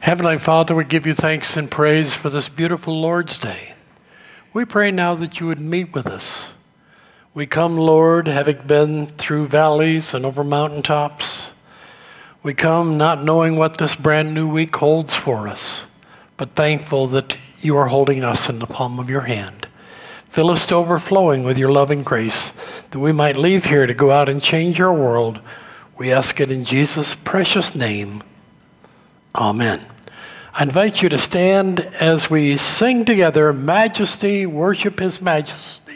Heavenly Father, we give you thanks and praise for this beautiful Lord's Day. We pray now that you would meet with us. We come, Lord, having been through valleys and over mountaintops. We come not knowing what this brand new week holds for us, but thankful that you are holding us in the palm of your hand. Fill us to overflowing with your loving grace, that we might leave here to go out and change our world. We ask it in Jesus' precious name. Amen. I invite you to stand as we sing together, Majesty, worship his majesty.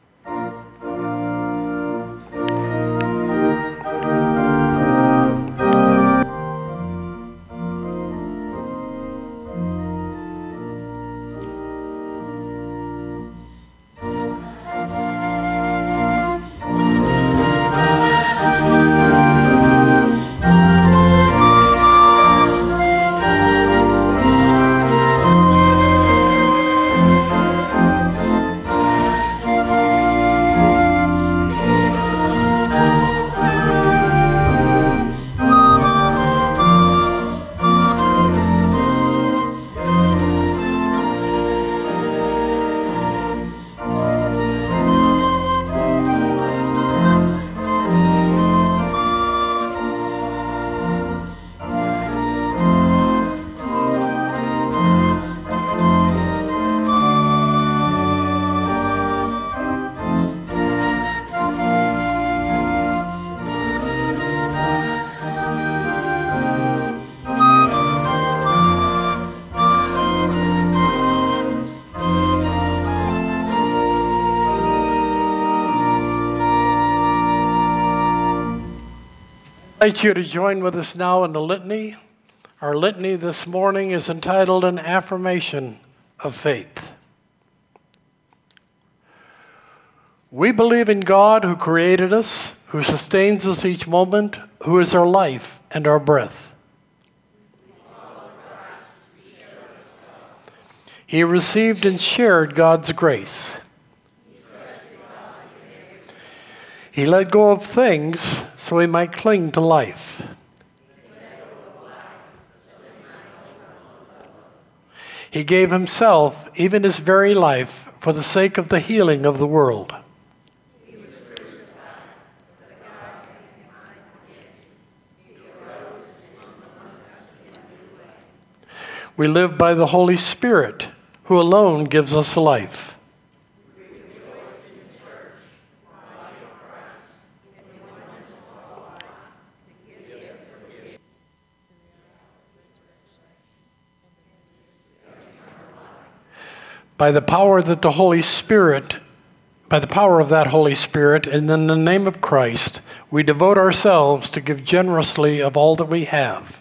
I invite you to join with us now in the litany. Our litany this morning is entitled An Affirmation of Faith. We believe in God who created us, who sustains us each moment, who is our life and our breath. He received and shared God's grace. He let go of things so he might cling to life. He gave himself, even his very life, for the sake of the healing of the world. We live by the Holy Spirit, who alone gives us life. By the power of that Holy Spirit, and in the name of Christ, we devote ourselves to give generously of all that we have.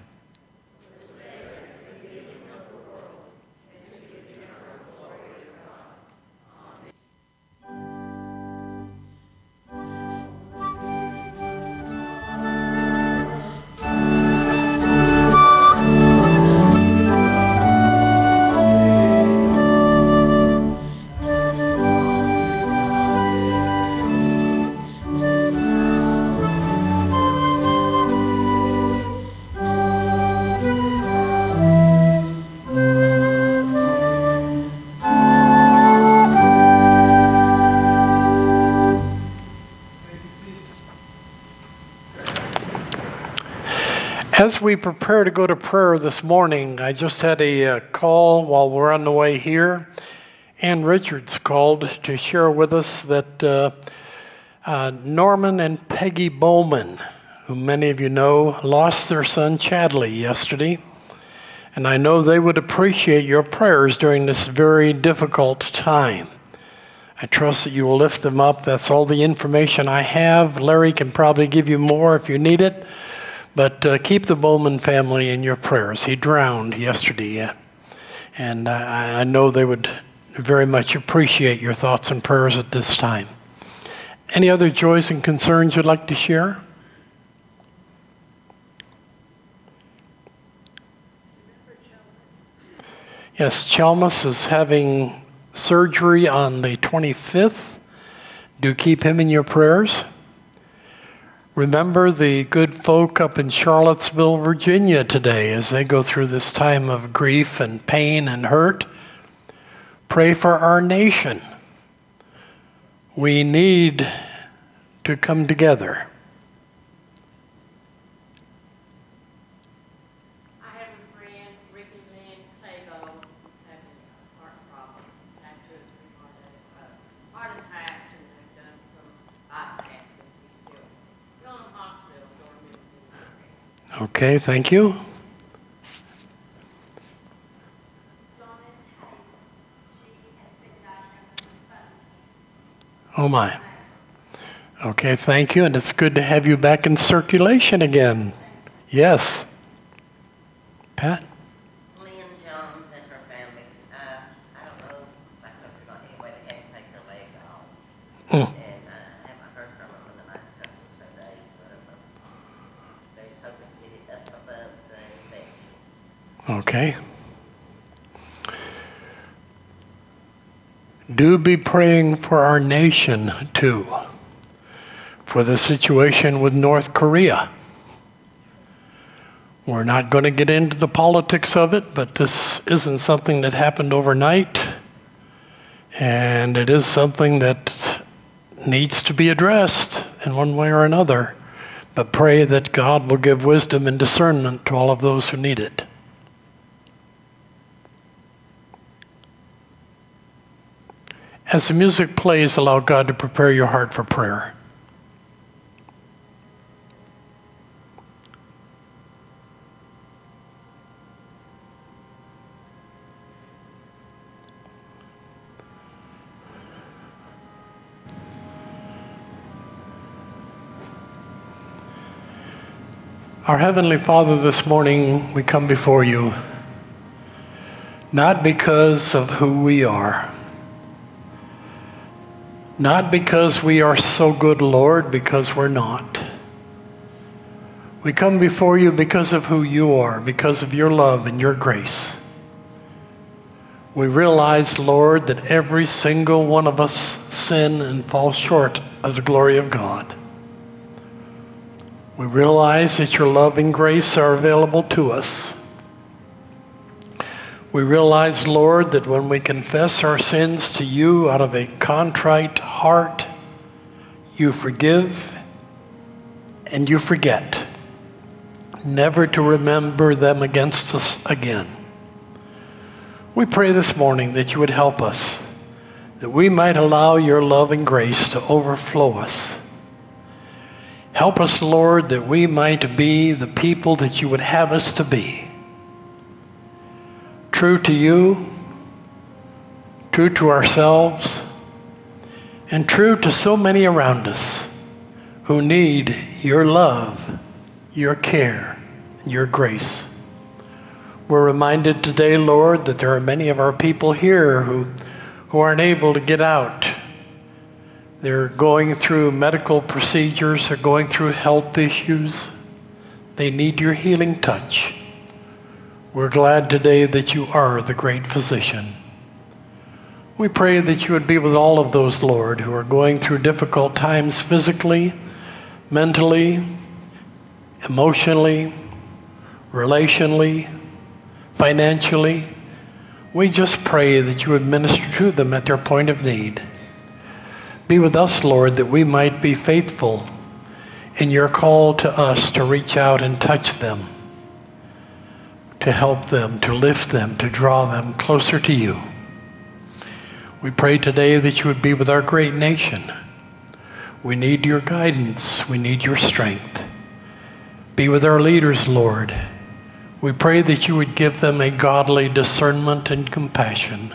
As we prepare to go to prayer this morning, I just had a call while we're on the way here. Ann Richards called to share with us that Norman and Peggy Bowman, who many of you know, lost their son Chadley yesterday. And I know they would appreciate your prayers during this very difficult time. I trust that you will lift them up. That's all the information I have. Larry can probably give you more if you need it. But keep the Bowman family in your prayers. He drowned yesterday, and I know they would very much appreciate your thoughts and prayers at this time. Any other joys and concerns you'd like to share? Yes, Chalmers is having surgery on the 25th. Do keep him in your prayers. Remember the good folk up in Charlottesville, Virginia today as they go through this time of grief and pain and hurt. Pray for our nation. We need to come together. I have a friend, Ricky Lynn Tabo, who's having heart problems. He's had 2 or 3 heart attacks, and they've done some bypass, but he's still in the hospital. Okay, thank you. Oh my. Okay, thank you, and it's good to have you back in circulation again. Yes. Pat? Lynn Jones and her family, I don't know if I told you about anyway, they had to take their leg off. And I haven't heard from them in the last couple of days, but they're hoping to get it up above the infection. Okay. Do be praying for our nation, too, for the situation with North Korea. We're not going to get into the politics of it, but this isn't something that happened overnight, and it is something that needs to be addressed in one way or another. But pray that God will give wisdom and discernment to all of those who need it. As the music plays, allow God to prepare your heart for prayer. Our Heavenly Father, this morning we come before you, not because of who we are, not because we are so good, Lord, because we're not. We come before you because of who you are, because of your love and your grace. We realize, Lord, that every single one of us sin and fall short of the glory of God. We realize that your love and grace are available to us. We realize, Lord, that when we confess our sins to you out of a contrite heart, you forgive and you forget, never to remember them against us again. We pray this morning that you would help us, that we might allow your love and grace to overflow us. Help us, Lord, that we might be the people that you would have us to be. True to you, true to ourselves, and true to so many around us who need your love, your care, and your grace. We're reminded today, Lord, that there are many of our people here who aren't able to get out. They're going through medical procedures, they're going through health issues. They need your healing touch. We're glad today that you are the great physician. We pray that you would be with all of those, Lord, who are going through difficult times physically, mentally, emotionally, relationally, financially. We just pray that you would minister to them at their point of need. Be with us, Lord, that we might be faithful in your call to us to reach out and touch them, to help them, to lift them, to draw them closer to you. We pray today that you would be with our great nation. We need your guidance. We need your strength. Be with our leaders, Lord. We pray that you would give them a godly discernment and compassion.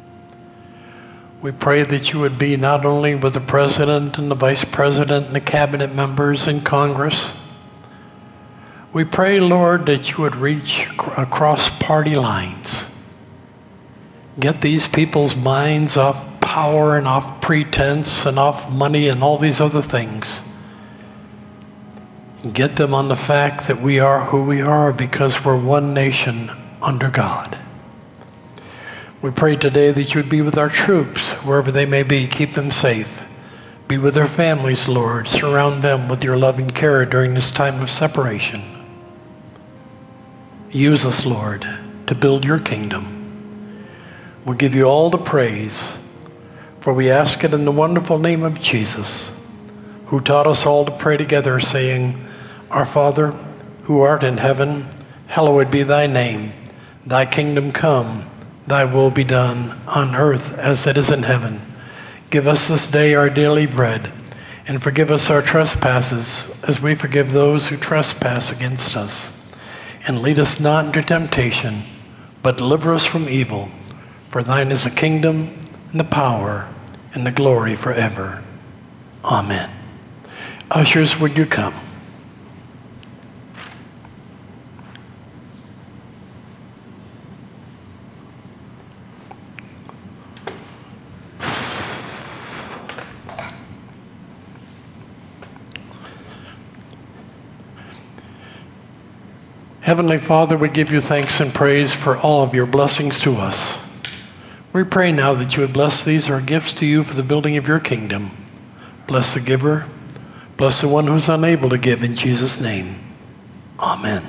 We pray that you would be not only with the president and the vice president and the cabinet members in Congress. We pray, Lord, that you would reach across party lines. Get these people's minds off power and off pretense and off money and all these other things. Get them on the fact that we are who we are because we're one nation under God. We pray today that you would be with our troops, wherever they may be. Keep them safe. Be with their families, Lord. Surround them with your loving care during this time of separation. Use us, Lord, to build your kingdom. We'll give you all the praise, for we ask it in the wonderful name of Jesus, who taught us all to pray together, saying, Our Father, who art in heaven, hallowed be thy name. Thy kingdom come, thy will be done, on earth as it is in heaven. Give us this day our daily bread, and forgive us our trespasses, as we forgive those who trespass against us. And lead us not into temptation, but deliver us from evil. For thine is the kingdom, and the power, and the glory forever. Amen. Ushers, would you come? Heavenly Father, we give you thanks and praise for all of your blessings to us. We pray now that you would bless these, our gifts to you for the building of your kingdom. Bless the giver. Bless the one who's unable to give, in Jesus' name. Amen.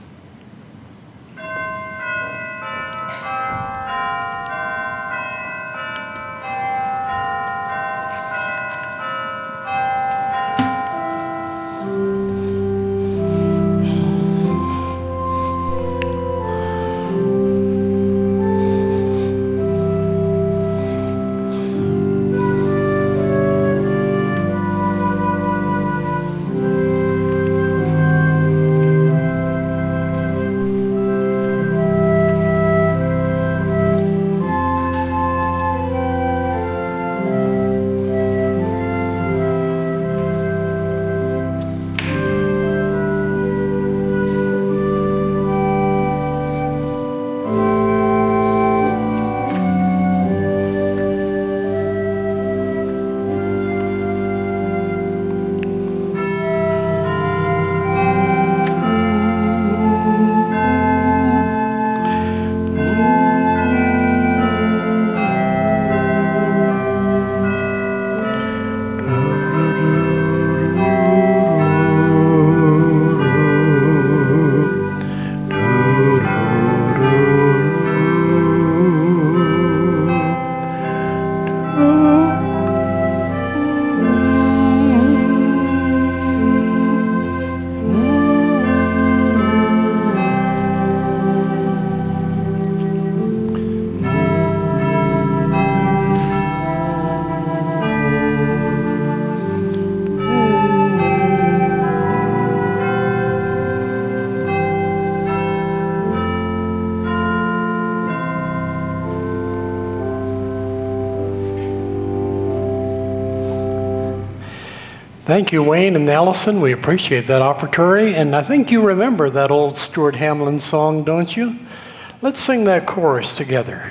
Thank you, Wayne and Allison. We appreciate that opportunity. And I think you remember that old Stuart Hamlin song, don't you? Let's sing that chorus together.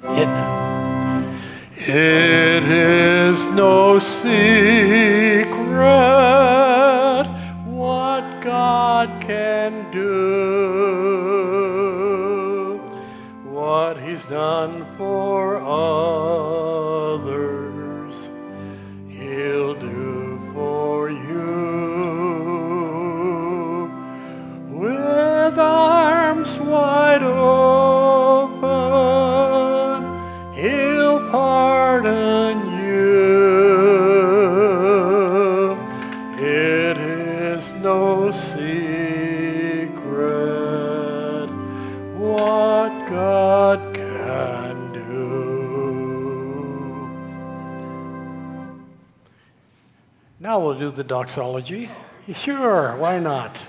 It is no secret what God can do, what He's done for others, He'll do for you. With arms wide open, He'll pardon you. It is no secret what God can do. Now we'll do the doxology. Sure, why not?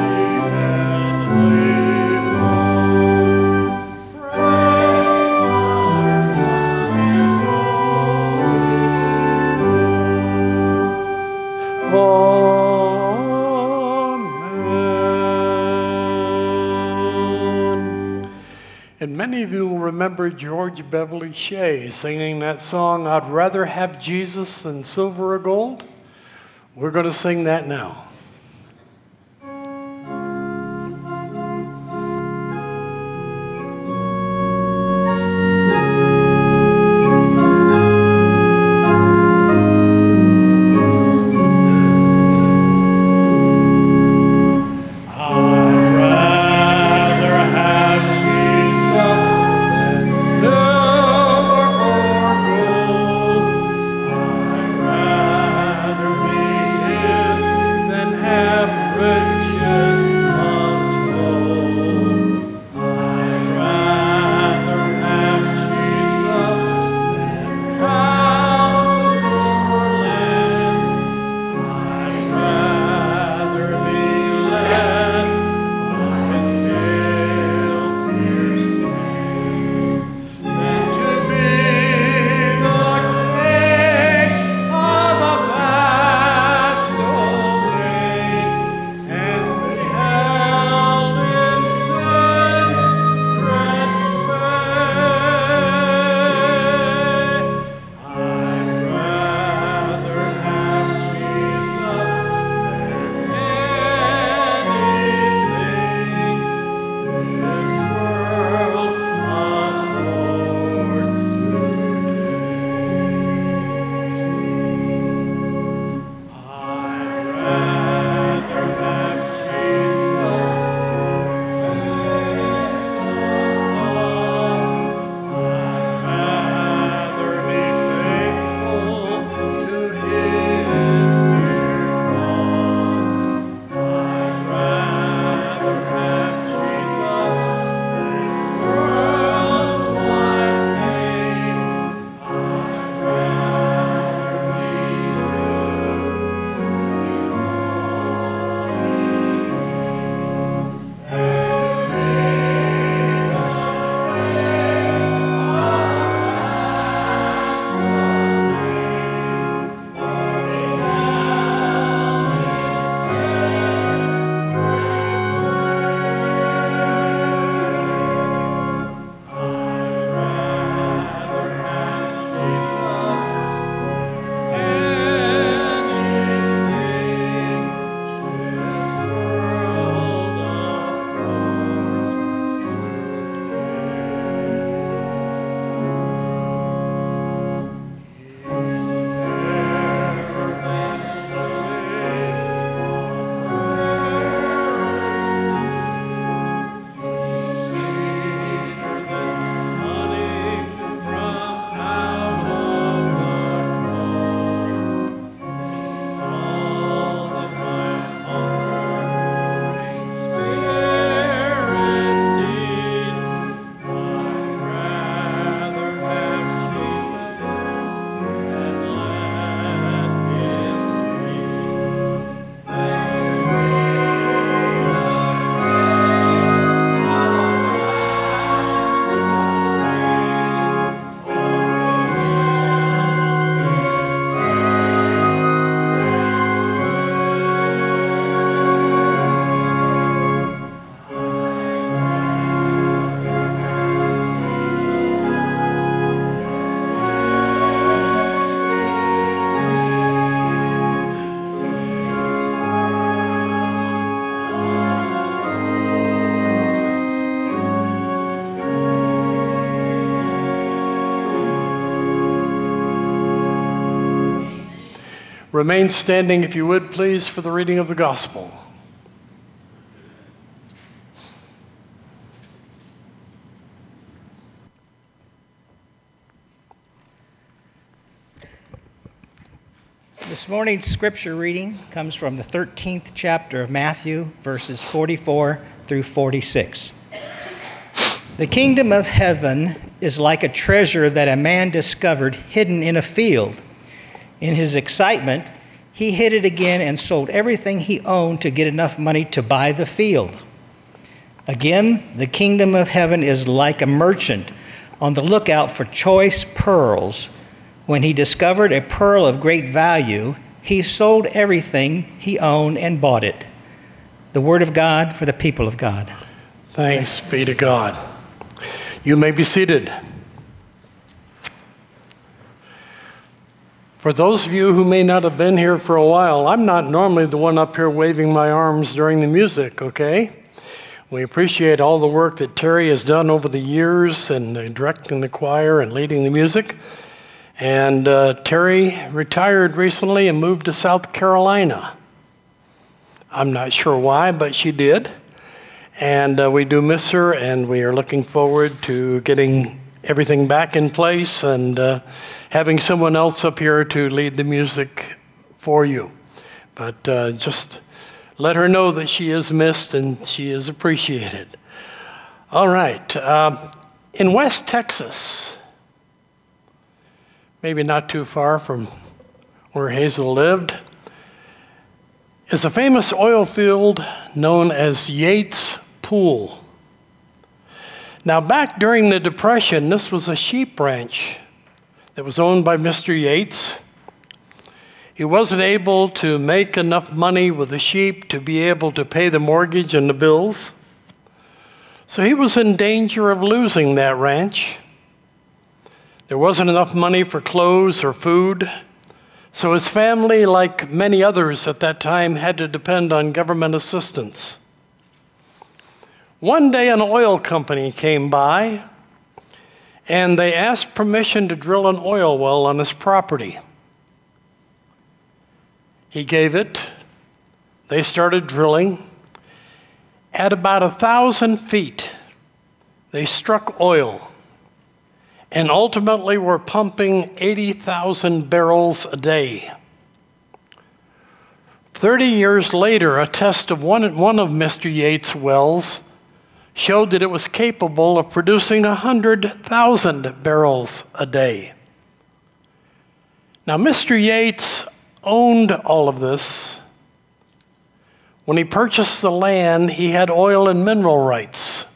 Praise many of you will remember George Beverly Shea singing that song, "I'd Rather Have Jesus Than Silver or Gold." We're going to sing that now. Remain standing, if you would, please, for the reading of the gospel. This morning's scripture reading comes from the 13th chapter of Matthew, verses 44 through 46. The kingdom of heaven is like a treasure that a man discovered hidden in a field. In his excitement, he hid it again and sold everything he owned to get enough money to buy the field. Again, the kingdom of heaven is like a merchant on the lookout for choice pearls. When he discovered a pearl of great value, he sold everything he owned and bought it. The word of God for the people of God. Thanks be to God. You may be seated. For those of you who may not have been here for a while, I'm not normally the one up here waving my arms during the music, okay? We appreciate all the work that Terry has done over the years in directing the choir and leading the music. And Terry retired recently and moved to South Carolina. I'm not sure why, but she did. And we do miss her, and we are looking forward to getting everything back in place and having someone else up here to lead the music for you. But just let her know that she is missed and she is appreciated. All right. In West Texas, maybe not too far from where Hazel lived, is a famous oil field known as Yates Pool. Now, back during the Depression, this was a sheep ranch that was owned by Mr. Yates. He wasn't able to make enough money with the sheep to be able to pay the mortgage and the bills. So he was in danger of losing that ranch. There wasn't enough money for clothes or food. So his family, like many others at that time, had to depend on government assistance. One day an oil company came by and they asked permission to drill an oil well on his property. He gave it. They started drilling. At about 1,000 feet, they struck oil and ultimately were pumping 80,000 barrels a day. 30 years later, a test of one of Mr. Yates' wells showed that it was capable of producing 100,000 barrels a day. Now, Mr. Yates owned all of this. When he purchased the land, he had oil and mineral rights.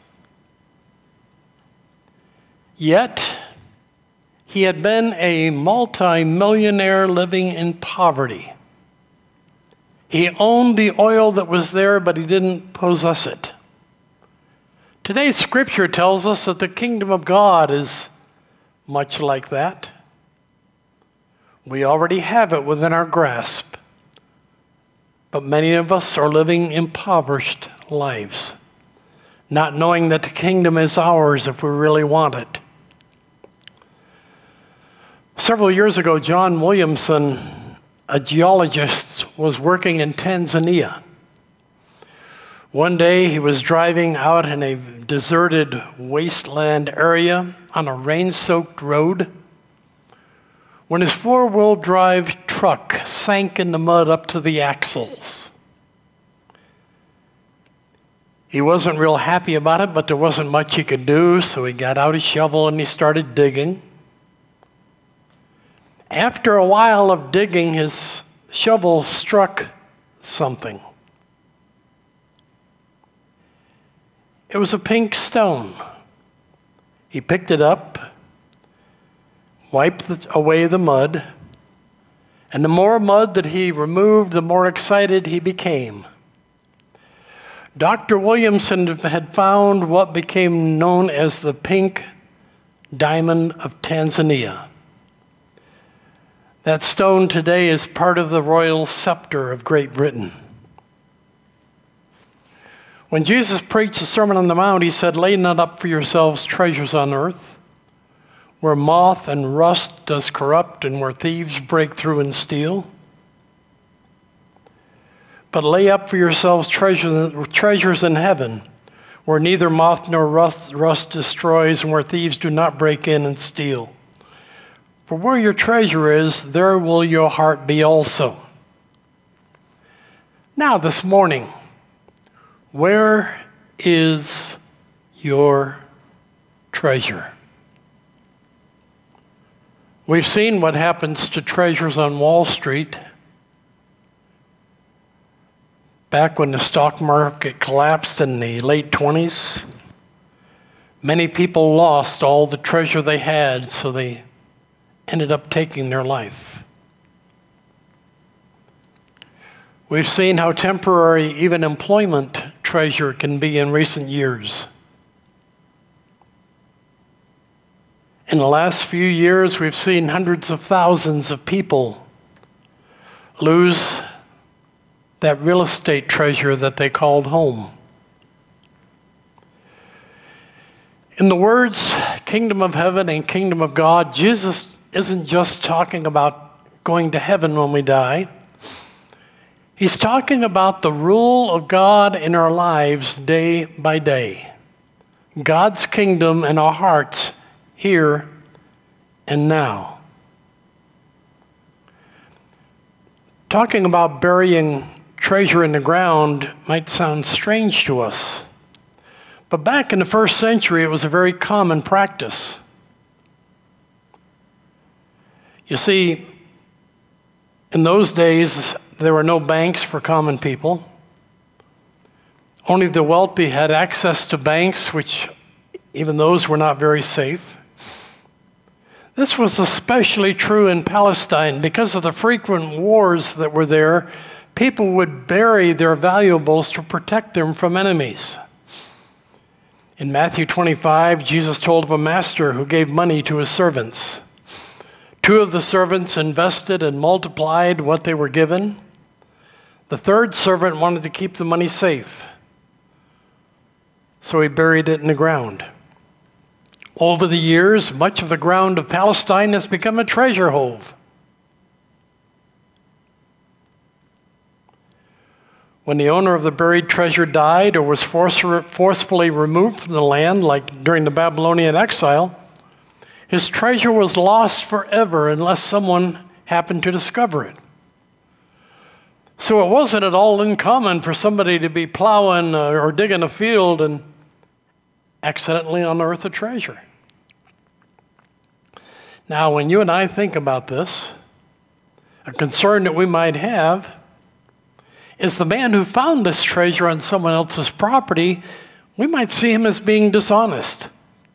Yet, he had been a multi-millionaire living in poverty. He owned the oil that was there, but he didn't possess it. Today's scripture tells us that the kingdom of God is much like that. We already have it within our grasp, but many of us are living impoverished lives, not knowing that the kingdom is ours if we really want it. Several years ago, John Williamson, a geologist, was working in Tanzania. One day he was driving out in a deserted wasteland area on a rain-soaked road when his four-wheel drive truck sank in the mud up to the axles. He wasn't real happy about it, but there wasn't much he could do, so he got out his shovel and he started digging. After a while of digging, his shovel struck something. It was a pink stone. He picked it up, wiped away the mud, and the more mud that he removed, the more excited he became. Dr. Williamson had found what became known as the pink diamond of Tanzania. That stone today is part of the royal scepter of Great Britain. When Jesus preached the Sermon on the Mount, he said, "Lay not up for yourselves treasures on earth, where moth and rust does corrupt and where thieves break through and steal. But lay up for yourselves treasures in heaven, where neither moth nor rust destroys and where thieves do not break in and steal. For where your treasure is, there will your heart be also." Now this morning, where is your treasure? We've seen what happens to treasures on Wall Street. Back when the stock market collapsed in the late 20s, many people lost all the treasure they had, so they ended up taking their life. We've seen how temporary even employment treasure can be in recent years. In the last few years, we've seen hundreds of thousands of people lose that real estate treasure that they called home. In the words kingdom of heaven and kingdom of God, Jesus isn't just talking about going to heaven when we die. He's talking about the rule of God in our lives day by day. God's kingdom in our hearts here and now. Talking about burying treasure in the ground might sound strange to us, but back in the first century, it was a very common practice. You see, in those days, there were no banks for common people. Only the wealthy had access to banks, which even those were not very safe. This was especially true in Palestine. Because of the frequent wars that were there, people would bury their valuables to protect them from enemies. In Matthew 25, Jesus told of a master who gave money to his servants. 2 of the servants invested and multiplied what they were given. The 3rd servant wanted to keep the money safe, so he buried it in the ground. Over the years, much of the ground of Palestine has become a treasure hove. When the owner of the buried treasure died or was forcefully removed from the land, like during the Babylonian exile, his treasure was lost forever unless someone happened to discover it. So it wasn't at all uncommon for somebody to be plowing or digging a field and accidentally unearth a treasure. Now, when you and I think about this, a concern that we might have is the man who found this treasure on someone else's property, we might see him as being dishonest.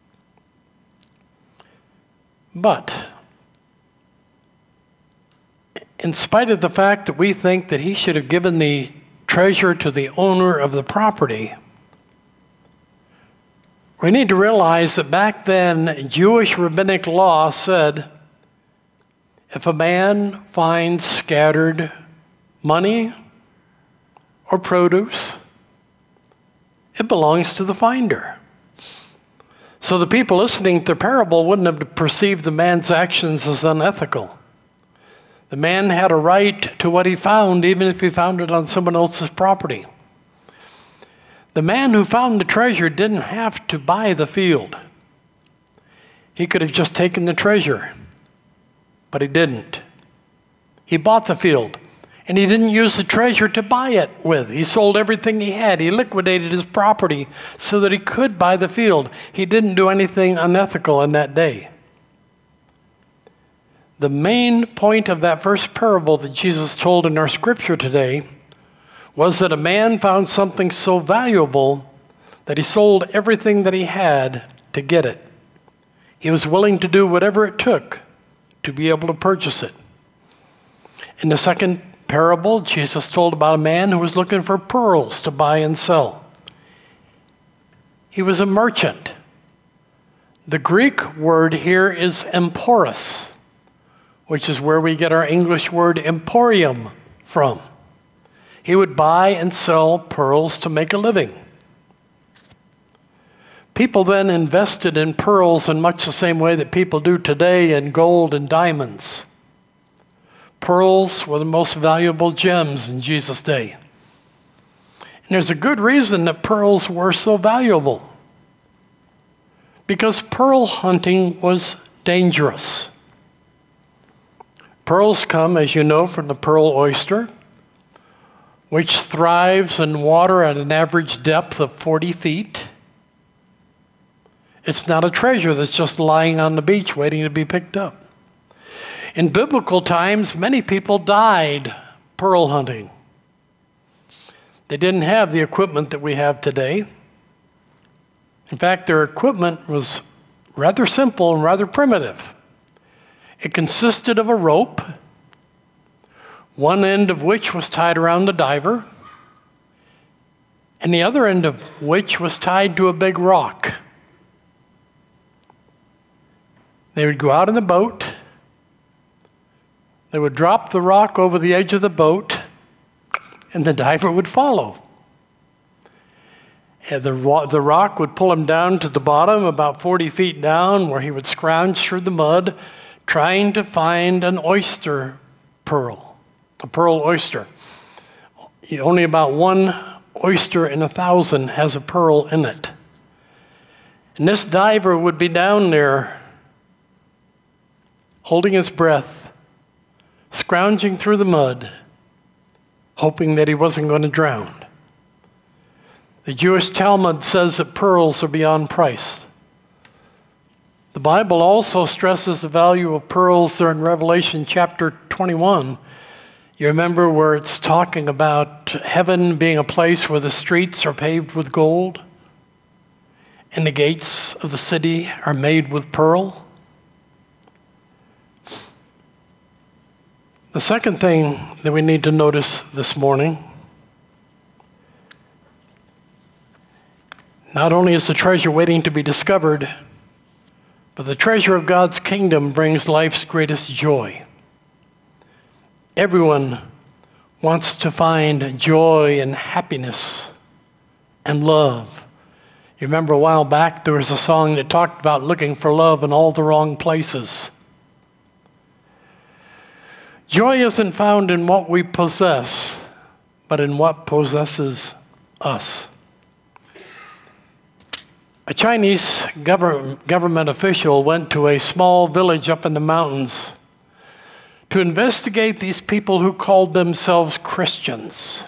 But in spite of the fact that we think that he should have given the treasure to the owner of the property, we need to realize that back then, Jewish rabbinic law said, if a man finds scattered money or produce, it belongs to the finder. So the people listening to the parable wouldn't have perceived the man's actions as unethical. The man had a right to what he found, even if he found it on someone else's property. The man who found the treasure didn't have to buy the field. He could have just taken the treasure, but he didn't. He bought the field, and he didn't use the treasure to buy it with. He sold everything he had. He liquidated his property so that he could buy the field. He didn't do anything unethical in that day. The main point of that first parable that Jesus told in our scripture today was that a man found something so valuable that he sold everything that he had to get it. He was willing to do whatever it took to be able to purchase it. In the second parable, Jesus told about a man who was looking for pearls to buy and sell. He was a merchant. The Greek word here is emporos, which is where we get our English word emporium from. He would buy and sell pearls to make a living. People then invested in pearls in much the same way that people do today in gold and diamonds. Pearls were the most valuable gems in Jesus' day. And there's a good reason that pearls were so valuable. Because pearl hunting was dangerous. Pearls come, as you know, from the pearl oyster, which thrives in water at an average depth of 40 feet. It's not a treasure that's just lying on the beach waiting to be picked up. In biblical times, many people died pearl hunting. They didn't have the equipment that we have today. In fact, their equipment was rather simple and rather primitive. It consisted of a rope, one end of which was tied around the diver, and the other end of which was tied to a big rock. They would go out in the boat. They would drop the rock over the edge of the boat, and the diver would follow. And the rock would pull him down to the bottom, about 40 feet down, where he would scrounge through the mud, trying to find an oyster pearl, a pearl oyster. Only about one oyster in 1,000 has a pearl in it. And this diver would be down there, holding his breath, scrounging through the mud, hoping that he wasn't going to drown. The Jewish Talmud says that pearls are beyond price. The Bible also stresses the value of pearls there in Revelation chapter 21. You remember where it's talking about heaven being a place where the streets are paved with gold and the gates of the city are made with pearl? The second thing that we need to notice this morning, not only is the treasure waiting to be discovered, but the treasure of God's kingdom brings life's greatest joy. Everyone wants to find joy and happiness and love. You remember a while back there was a song that talked about looking for love in all the wrong places. Joy isn't found in what we possess, but in what possesses us. A Chinese government official went to a small village up in the mountains to investigate these people who called themselves Christians.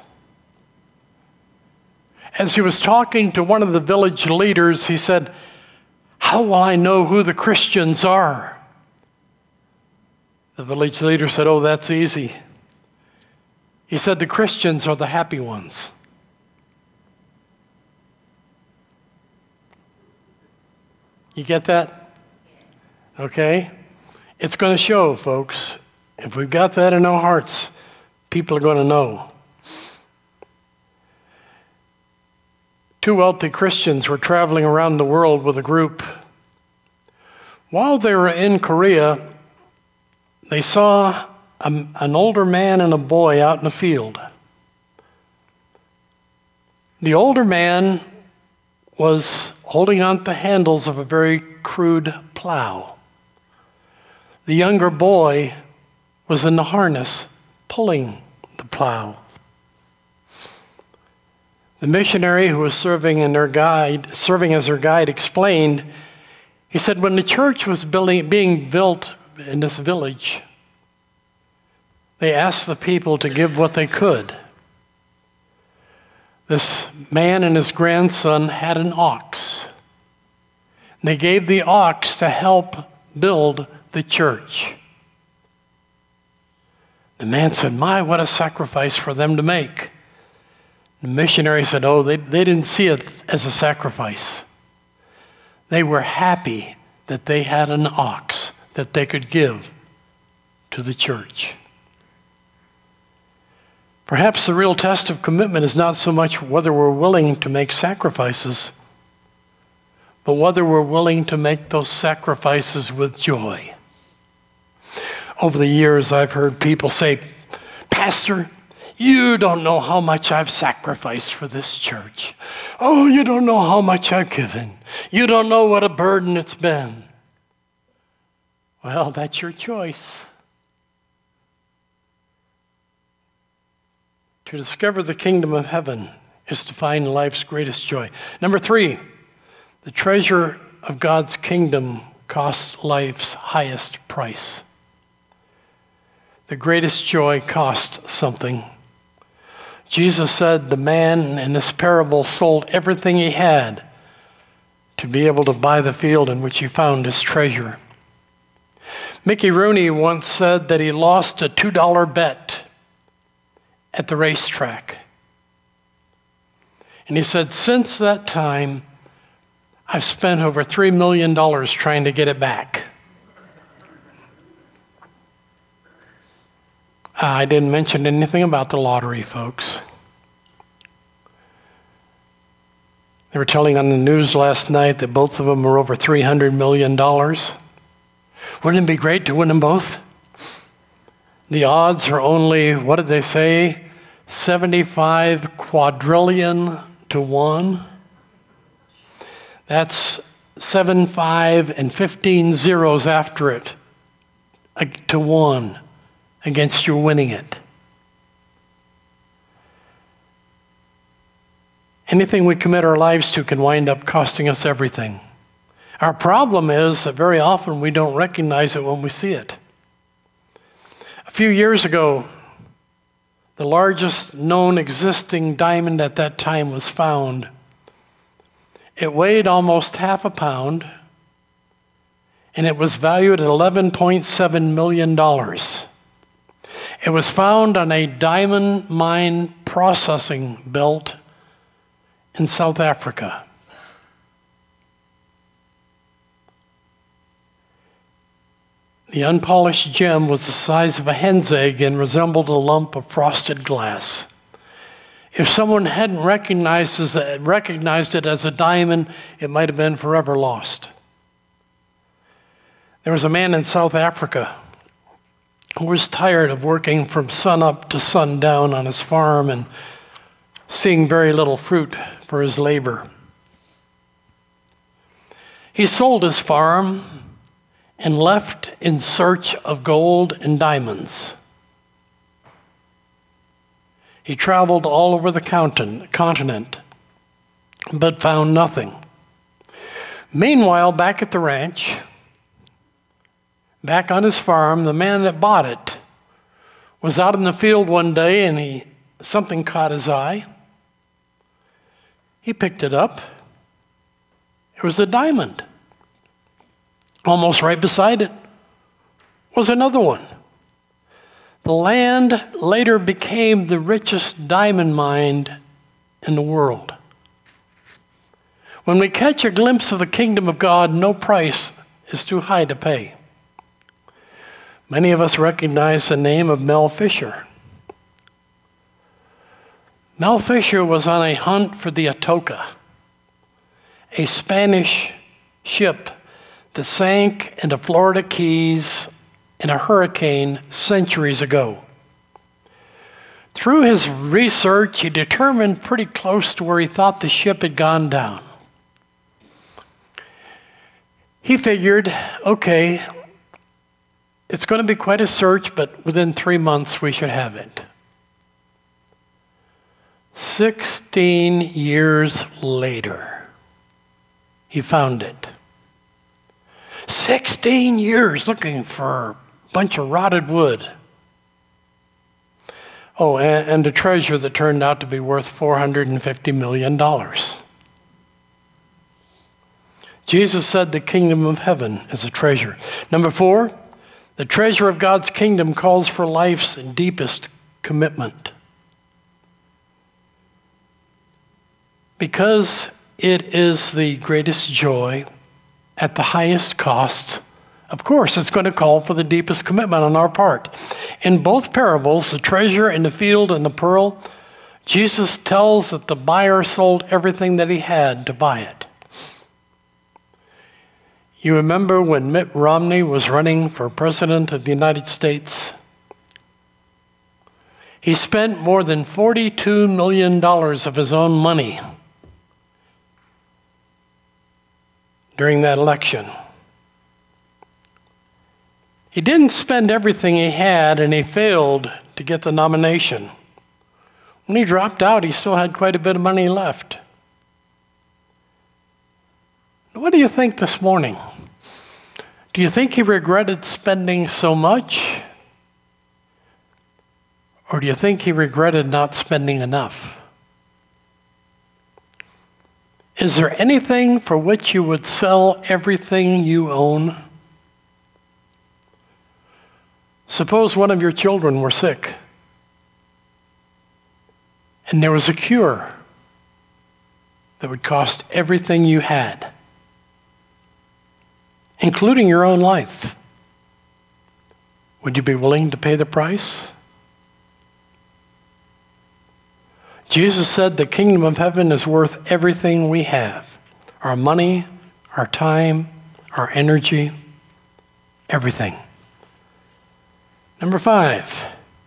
As he was talking to one of the village leaders, he said, "How will I know who the Christians are?" The village leader said, "Oh, that's easy." He said, "The Christians are the happy ones." You get that? Okay? It's going to show, folks. If we've got that in our hearts, people are going to know. Two wealthy Christians were traveling around the world with a group. While they were in Korea, they saw an older man and a boy out in a field. The older man was holding on to the handles of a very crude plow. The younger boy was in the harness, pulling the plow. The missionary who was serving as their guide explained, he said, when the church was being built in this village, they asked the people to give what they could. This man and his grandson had an ox. They gave the ox to help build the church. The man said, "My, what a sacrifice for them to make." The missionary said, "Oh, they didn't see it as a sacrifice. They were happy that they had an ox that they could give to the church." Perhaps the real test of commitment is not so much whether we're willing to make sacrifices, but whether we're willing to make those sacrifices with joy. Over the years, I've heard people say, "Pastor, you don't know how much I've sacrificed for this church. Oh, you don't know how much I've given. You don't know what a burden it's been." Well, that's your choice. To discover the kingdom of heaven is to find life's greatest joy. Number 3, the treasure of God's kingdom costs life's highest price. The greatest joy cost something. Jesus said the man in this parable sold everything he had to be able to buy the field in which he found his treasure. Mickey Rooney once said that he lost a $2 bet at the racetrack. And he said, "Since that time, I've spent over $3 million trying to get it back." I didn't mention anything about the lottery, folks. They were telling on the news last night that both of them were over $300 million. Wouldn't it be great to win them both? The odds are only, what did they say, 75 quadrillion to 1. That's 7, 5, and 15 zeros after it to 1 against your winning it. Anything we commit our lives to can wind up costing us everything. Our problem is that very often we don't recognize it when we see it. A few years ago, the largest known existing diamond at that time was found. It weighed almost half a pound, and it was valued at $11.7 million. It was found on a diamond mine processing belt in South Africa. The unpolished gem was the size of a hen's egg and resembled a lump of frosted glass. If someone hadn't recognized it as a diamond, it might have been forever lost. There was a man in South Africa who was tired of working from sun up to sundown on his farm and seeing very little fruit for his labor. He sold his farm and left in search of gold and diamonds. He traveled all over the continent, but found nothing. Meanwhile, back at the ranch, back on his farm, the man that bought it was out in the field one day and something caught his eye. He picked it up. It was a diamond. Almost right beside it was another one. The land later became the richest diamond mine in the world. When we catch a glimpse of the kingdom of God, no price is too high to pay. Many of us recognize the name of Mel Fisher. Mel Fisher was on a hunt for the Atoka, a Spanish ship that sank in the Florida Keys in a hurricane centuries ago. Through his research, he determined pretty close to where he thought the ship had gone down. He figured, okay, it's going to be quite a search, but within 3 months we should have it. 16 years later, he found it. 16 years looking for a bunch of rotted wood. Oh, and a treasure that turned out to be worth $450 million. Jesus said the kingdom of heaven is a treasure. Number 4, the treasure of God's kingdom calls for life's deepest commitment. Because it is the greatest joy at the highest cost, of course, it's going to call for the deepest commitment on our part. In both parables, the treasure in the field and the pearl, Jesus tells that the buyer sold everything that he had to buy it. You remember when Mitt Romney was running for president of the United States? He spent more than $42 million of his own money during that election. He didn't spend everything he had, and he failed to get the nomination. When he dropped out, he still had quite a bit of money left. What do you think this morning? Do you think he regretted spending so much? Or do you think he regretted not spending enough? Is there anything for which you would sell everything you own? Suppose one of your children were sick, and there was a cure that would cost everything you had, including your own life. Would you be willing to pay the price? Jesus said the kingdom of heaven is worth everything we have. Our money, our time, our energy. everything. Number 5,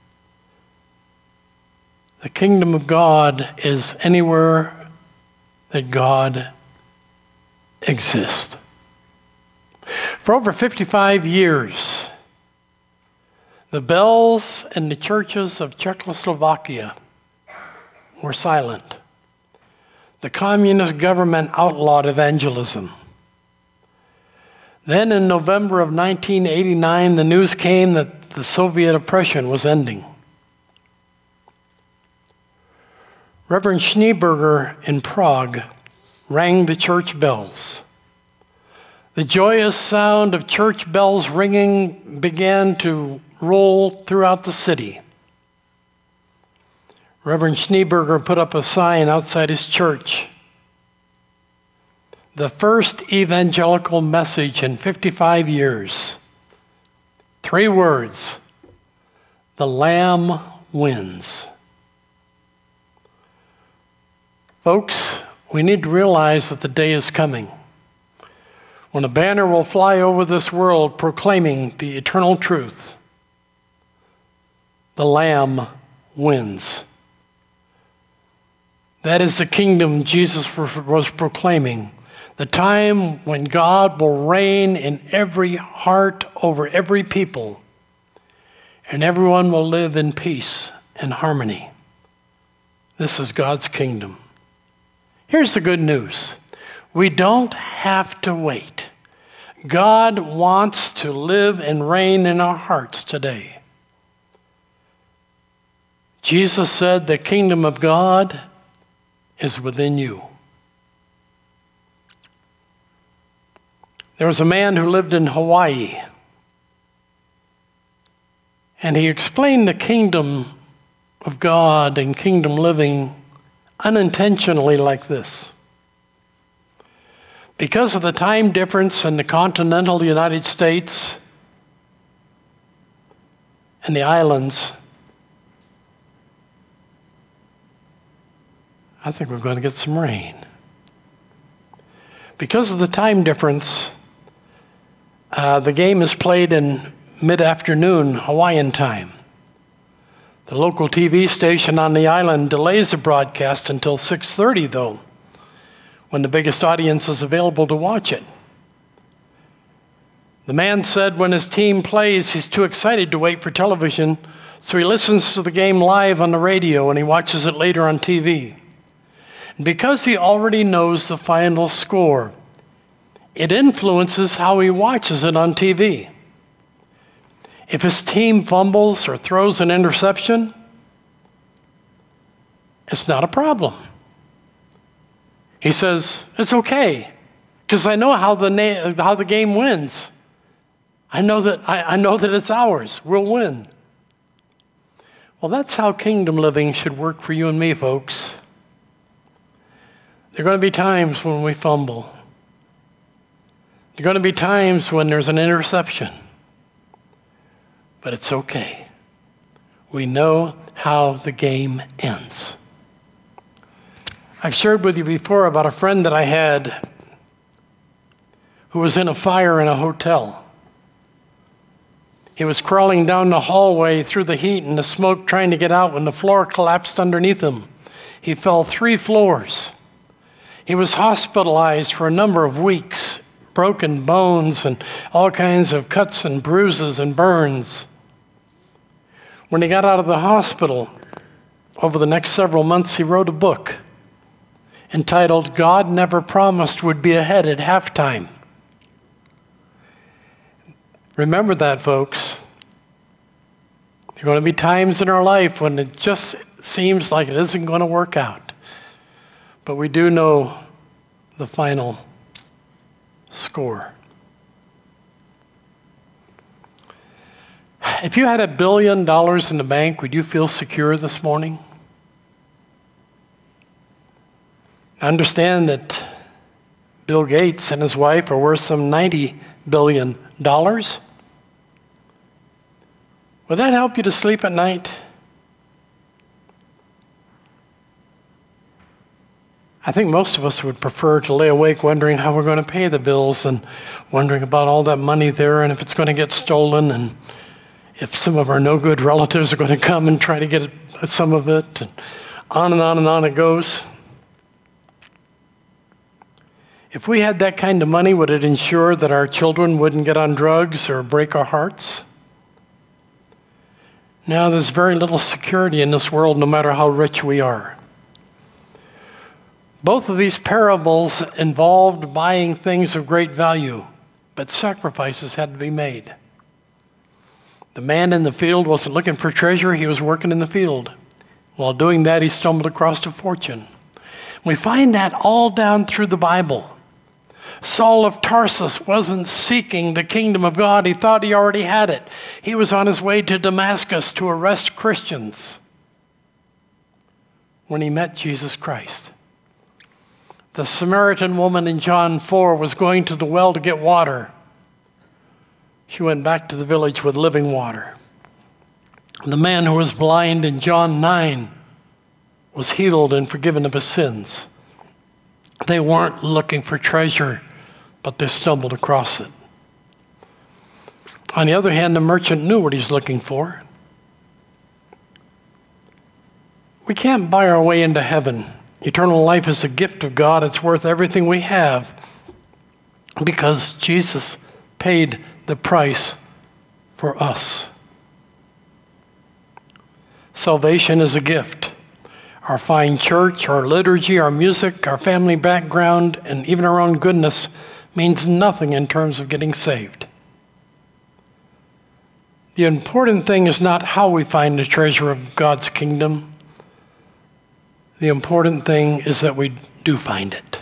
the kingdom of God is anywhere that God exists. For over 55 years, the bells in the churches of Czechoslovakia were silent. The communist government outlawed evangelism. Then in November of 1989, the news came that the Soviet oppression was ending. Reverend Schneeberger in Prague rang the church bells. The joyous sound of church bells ringing began to roll throughout the city. Reverend Schneeberger put up a sign outside his church. The first evangelical message in 55 years. 3 words: the Lamb wins. Folks, we need to realize that the day is coming when a banner will fly over this world proclaiming the eternal truth. The Lamb wins. That is the kingdom Jesus was proclaiming. The time when God will reign in every heart over every people, and everyone will live in peace and harmony. This is God's kingdom. Here's the good news. We don't have to wait. God wants to live and reign in our hearts today. Jesus said the kingdom of God is within you. There was a man who lived in Hawaii, and he explained the kingdom of God and kingdom living unintentionally like this. Because of the time difference in the continental United States and the islands, I think we're going to get some rain. Because of the time difference, the game is played in mid-afternoon Hawaiian time. The local TV station on the island delays the broadcast until 6:30, though, when the biggest audience is available to watch it. The man said when his team plays, he's too excited to wait for television, so he listens to the game live on the radio and he watches it later on TV. And because he already knows the final score, it influences how he watches it on TV. If his team fumbles or throws an interception, it's not a problem. He says, it's okay, because I know how the game wins. I know that it's ours. We'll win. Well, that's how kingdom living should work for you and me, folks. There are going to be times when we fumble. There are going to be times when there's an interception. But it's okay. We know how the game ends. I've shared with you before about a friend that I had who was in a fire in a hotel. He was crawling down the hallway through the heat and the smoke trying to get out when the floor collapsed underneath him. He fell 3 floors. He was hospitalized for a number of weeks, broken bones and all kinds of cuts and bruises and burns. When he got out of the hospital, over the next several months, he wrote a book entitled God Never Promised Would Be Ahead at Halftime. Remember that, folks. There are going to be times in our life when it just seems like it isn't going to work out. But we do know the final score. If you had $1 billion in the bank, would you feel secure this morning? I understand that Bill Gates and his wife are worth some $90 billion. Would that help you to sleep at night? I think most of us would prefer to lay awake wondering how we're going to pay the bills and wondering about all that money there and if it's going to get stolen and if some of our no-good relatives are going to come and try to get some of it. And on and on and on it goes. If we had that kind of money, would it ensure that our children wouldn't get on drugs or break our hearts? Now, there's very little security in this world, no matter how rich we are. Both of these parables involved buying things of great value, but sacrifices had to be made. The man in the field wasn't looking for treasure, he was working in the field. While doing that, he stumbled across a fortune. We find that all down through the Bible. Saul of Tarsus wasn't seeking the kingdom of God. He thought he already had it. He was on his way to Damascus to arrest Christians when he met Jesus Christ. The Samaritan woman in John 4 was going to the well to get water. She went back to the village with living water. The man who was blind in John 9 was healed and forgiven of his sins. They weren't looking for treasure, but they stumbled across it. On the other hand, the merchant knew what he was looking for. We can't buy our way into heaven. Eternal life is a gift of God. It's worth everything we have because Jesus paid the price for us. Salvation is a gift. Our fine church, our liturgy, our music, our family background, and even our own goodness means nothing in terms of getting saved. The important thing is not how we find the treasure of God's kingdom. The important thing is that we do find it.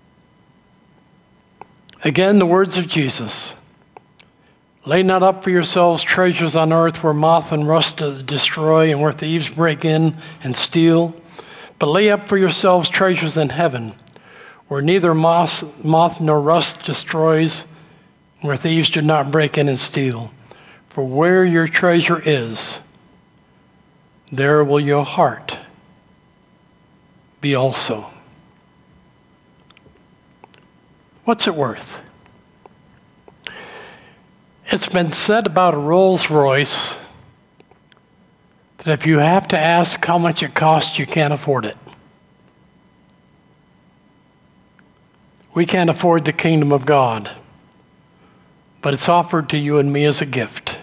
Again, the words of Jesus. Lay not up for yourselves treasures on earth where moth and rust destroy and where thieves break in and steal. But lay up for yourselves treasures in heaven where neither moth nor rust destroys and where thieves do not break in and steal. For where your treasure is, there will your heart be also. What's it worth? It's been said about a Rolls Royce that if you have to ask how much it costs, you can't afford it. We can't afford the kingdom of God, but it's offered to you and me as a gift.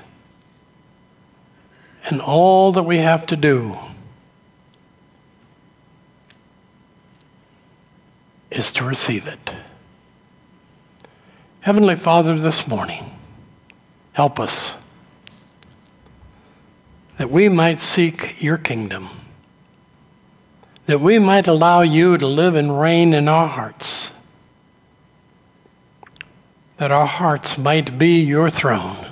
And all that we have to do is to receive it. Heavenly Father, this morning, help us that we might seek your kingdom, that we might allow you to live and reign in our hearts, that our hearts might be your throne.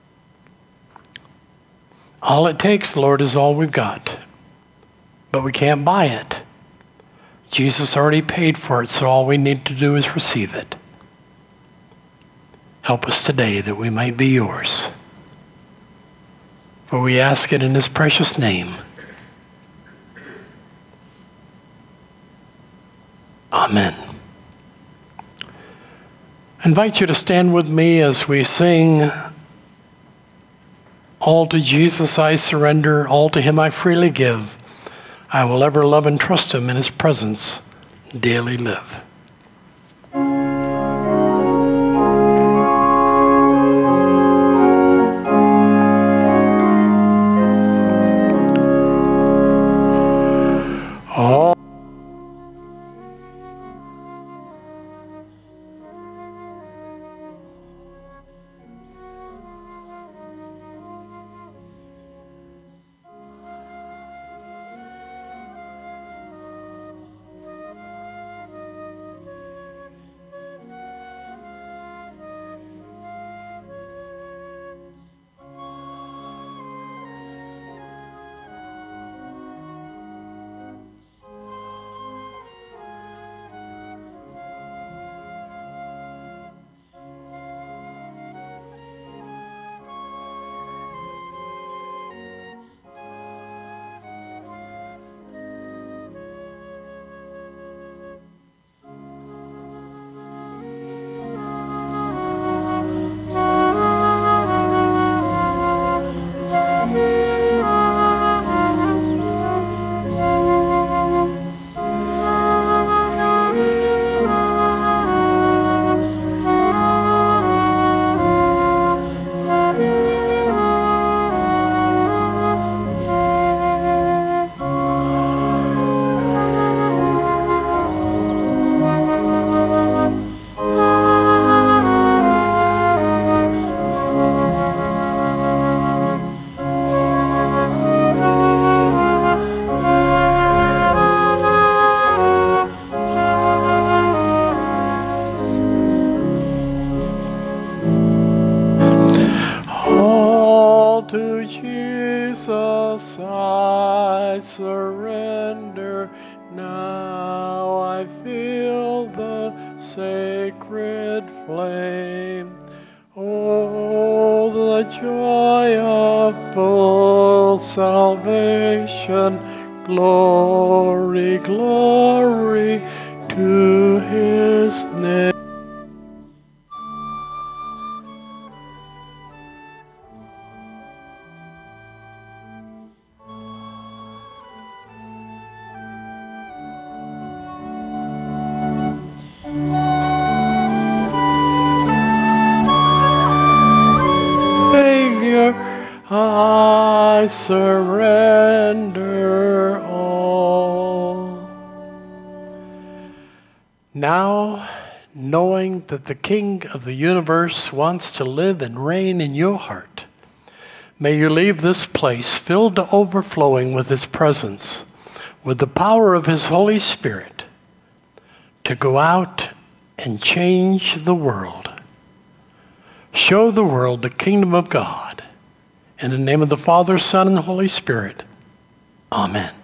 All it takes, Lord, is all we've got, but we can't buy it. Jesus already paid for it, so all we need to do is receive it. Help us today that we might be yours. For we ask it in his precious name. Amen. I invite you to stand with me as we sing, all to Jesus I surrender, all to him I freely give. I will ever love and trust him in his presence, daily live. surrender. Now I feel the sacred flame. Oh, the joy of full salvation. Glory, glory to his name. Savior, I surrender all. Now, knowing that the King of the universe wants to live and reign in your heart, may you leave this place filled to overflowing with his presence, with the power of his Holy Spirit, to go out and change the world. Show the world the kingdom of God. In the name of the Father, Son, and Holy Spirit. Amen.